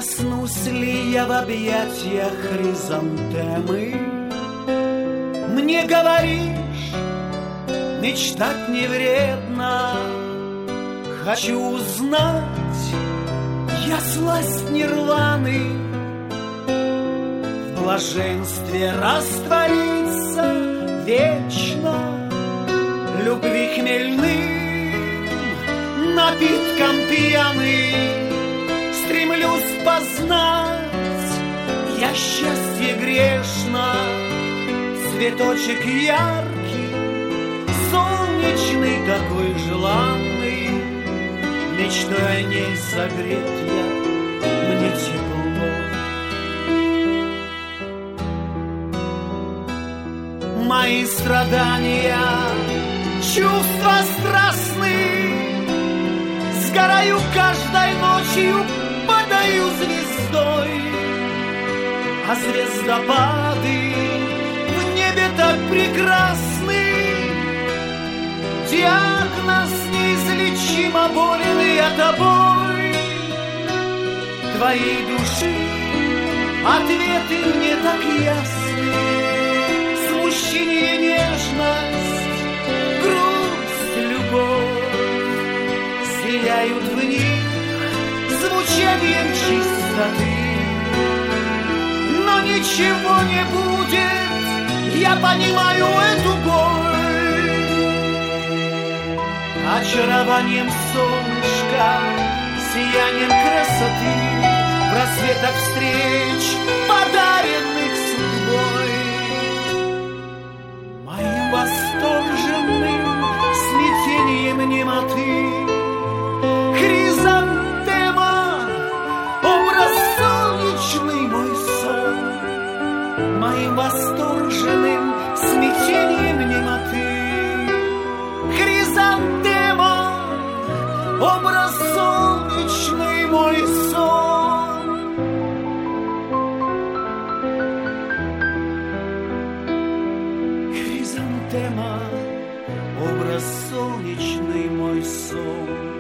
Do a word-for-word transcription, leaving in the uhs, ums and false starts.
Проснусь ли я в объятиях хризантемы? Мне говоришь, мечтать не вредно. Хочу узнать, я сласть нирваны, в блаженстве раствориться вечно, любви хмельным напитком пьяный. Стремлюсь познать, я счастье грешно, цветочек яркий, солнечный такой желанный, мечтой о ней согреть я, мне тепло. Мои страдания, чувства страстные, сгораю каждой ночью, падаю звездой, а звездопады в небе так прекрасны. Диагноз неизлечимо болен я тобой. Твоей души ответы мне так ясны. Смущение, нежность, грусть, любовь сияют в них звучанием чистоты. Но ничего не будет, я понимаю эту боль. Очарованием солнышка, сиянием красоты, в рассветах встреч, подаренных судьбой. Моим восторженным смятением немоты хризантема, образ солнечный мой сон. Моим восторженным смятением немоты хризантема, образ солнечный мой сон. Хризантема, образ солнечный мой сон.